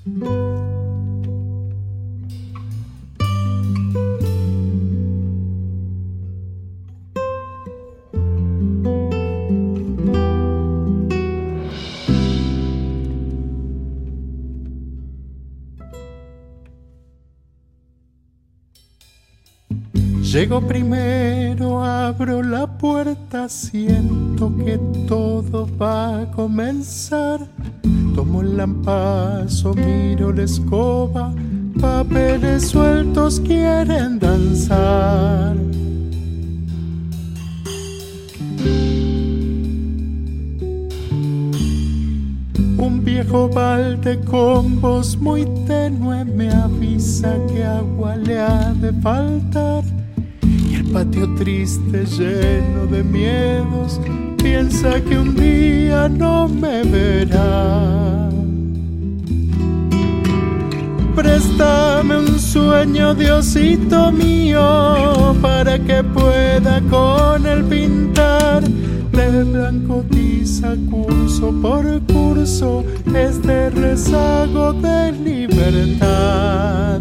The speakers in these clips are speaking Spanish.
Llego primero, abro la puerta, siento que todo va a comenzar. Tomo el lampazo, miro la escoba, papeles sueltos quieren danzar. Un viejo balde con voz muy tenue me avisa que agua le ha de faltar. Y el patio triste, lleno de miedos, piensa que un día no me verá. Préstame un sueño, Diosito mío, para que pueda con él pintar. De blanco tiza, curso por curso, este rezago de libertad.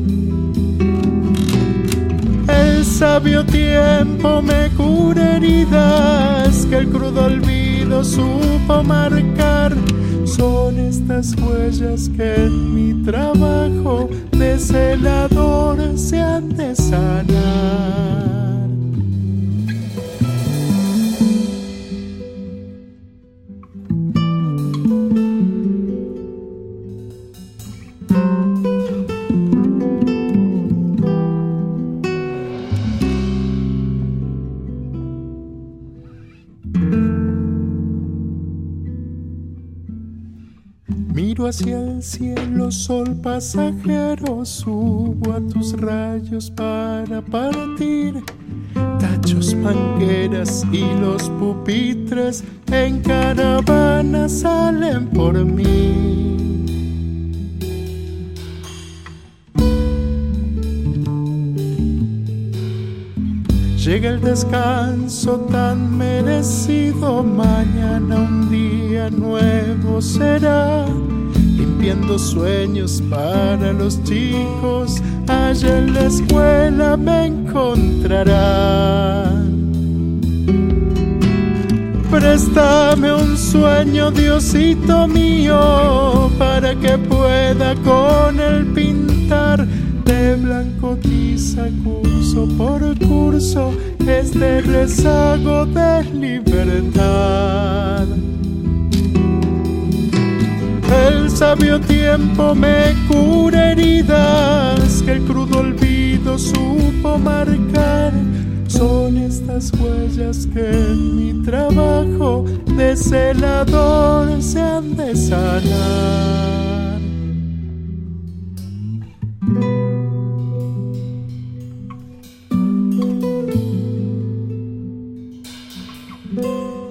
El sabio tiempo me cura heridas que el crudo olvido supo marcar. Son estas huellas que en mi trabajo de celador se han de sanar. Miro hacia el cielo, sol pasajero, subo a tus rayos para partir. Tachos, mangueras y los pupitres en caravana salen por mí. Llega el descanso tan merecido, mañana un día nuevo será. Limpiando sueños para los chicos, allá en la escuela me encontrarán. Préstame un sueño, Diosito mío, para que pueda con él pintar. De blanco tiza, curso por curso, este rezago de libertad. El sabio tiempo me cura heridas que el crudo olvido supo marcar. Son estas huellas que en mi trabajo de celador se han de sanar.